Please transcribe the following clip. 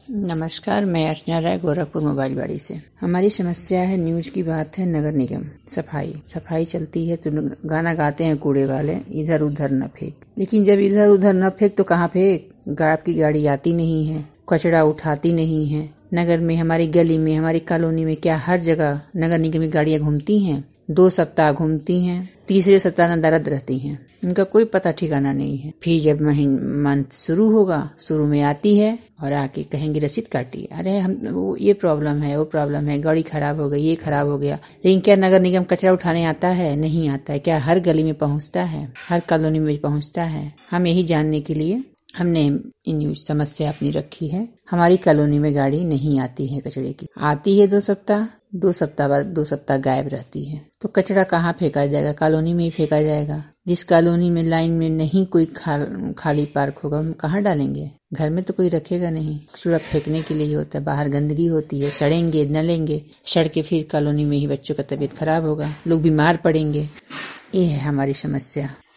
नमस्कार, मैं अर्चना राय गोरखपुर मोबाइल बाड़ी से। हमारी समस्या है, न्यूज की बात है, नगर निगम सफाई चलती है तो गाना गाते हैं कूड़े वाले, इधर उधर न फेंक। लेकिन जब इधर उधर न फेंक तो कहाँ फेंक? आपकी गाड़ी आती नहीं है, कचरा उठाती नहीं है। नगर में, हमारी गली में, हमारी कॉलोनी में क्या हर जगह नगर निगम की गाड़ियां घूमती हैं? 2 सप्ताह घूमती हैं, तीसरे सप्ताह नदारद रहती हैं। उनका कोई पता ठिकाना नहीं है। फिर जब मंथ शुरू होगा, शुरू में आती है और आके कहेंगे रसीद काटिए। अरे हम ये प्रॉब्लम है, वो प्रॉब्लम है, गाड़ी खराब हो गई, ये खराब हो गया। लेकिन क्या नगर निगम कचरा उठाने आता है? नहीं आता है। क्या हर गली में पहुंचता है? हर कॉलोनी में पहुंचता है? हम यही जानने के लिए हमने न्यूज समस्या अपनी रखी है। हमारी कॉलोनी में गाड़ी नहीं आती है कचरे की। आती है 2 सप्ताह, 2 सप्ताह बाद 2 सप्ताह गायब रहती है। तो कचरा कहाँ फेंका जाएगा? कॉलोनी में ही फेंका जाएगा। जिस कॉलोनी में लाइन में नहीं कोई खाली पार्क होगा, हम कहाँ डालेंगे? घर में तो कोई रखेगा नहीं। कचरा फेंकने के लिए होता है, बाहर गंदगी होती है, सड़ेंगे नलेंगे, सड़ के फिर कॉलोनी में ही बच्चों का तबीयत खराब होगा, लोग बीमार पड़ेंगे। ये है हमारी समस्या।